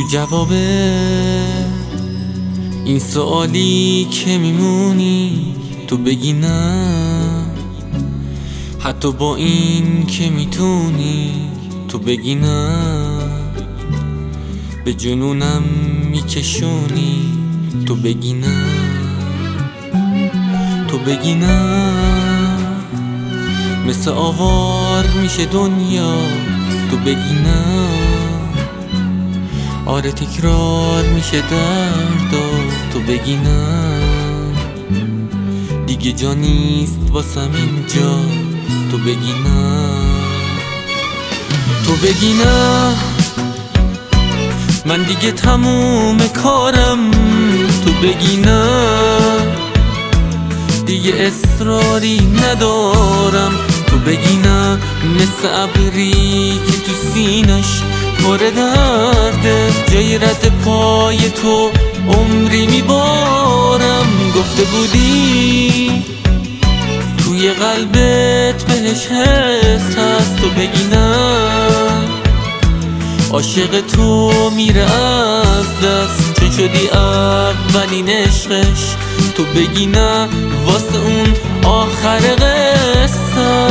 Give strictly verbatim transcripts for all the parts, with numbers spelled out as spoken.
جواب این سوالی که میمونی تو بگی نه، حتی با این که میتونی تو بگی نه، به جنونم میکشونی تو بگی نه، تو بگی نه، مثل آوار میشه دنیا تو بگی نه، آره تکرار میشه درد و تو بگی نه، دیگه جا نیست واسم اینجا تو بگی نه، تو بگی نه، من دیگه تموم کارم تو بگی نه، دیگه اصراری ندارم تو بگی نه، مثل ابری که تو سینش پر درده، جای رد پای تو عمری میبارم، گفته بودی توی قلبت بهش حس هست تو بگی نه، عاشق تو میره از دست چون شدی اولین عشقش تو بگی نه، واسه اون آخر قصه.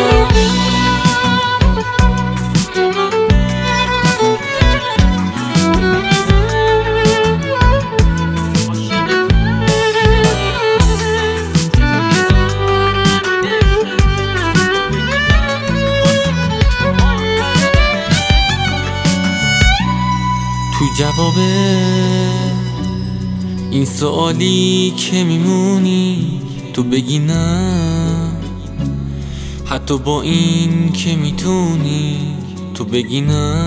تو جواب این سوالی که میمونی تو بگی نه، حتی با این که میتونی تو بگی نه،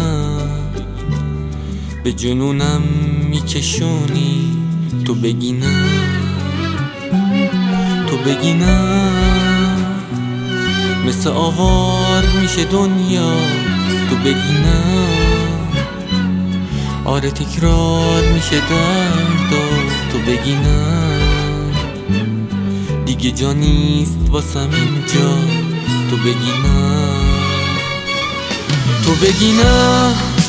به جنونم میکشونی تو بگی نه، تو بگی نه، مثل آوار میشه دنیا تو بگی نه، آره تکرار میشه درد و تو بگی نه، دیگه جا نیست واسم اینجا تو بگی نه، تو بگی نه،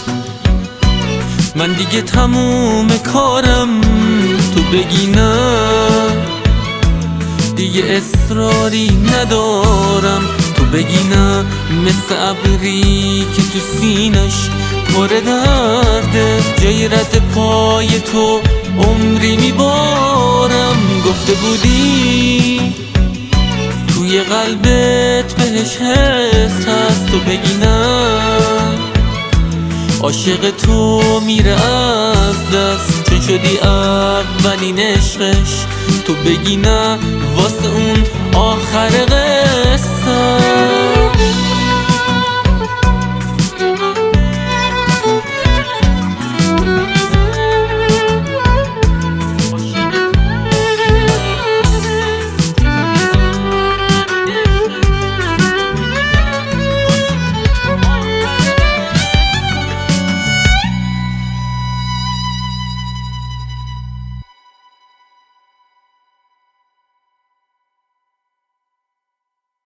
من دیگه تموم کارم تو بگی نه، دیگه اصراری ندارم تو بگی نه، مثل ابری که تو سینش پر درده، جای رد پای تو عمری میبارم، گفته بودی توی قلبت بهش حس هست تو بگی نه، عاشق تو میره از دست چون شدی اولین عشقش تو بگی نه، واسه اون آخر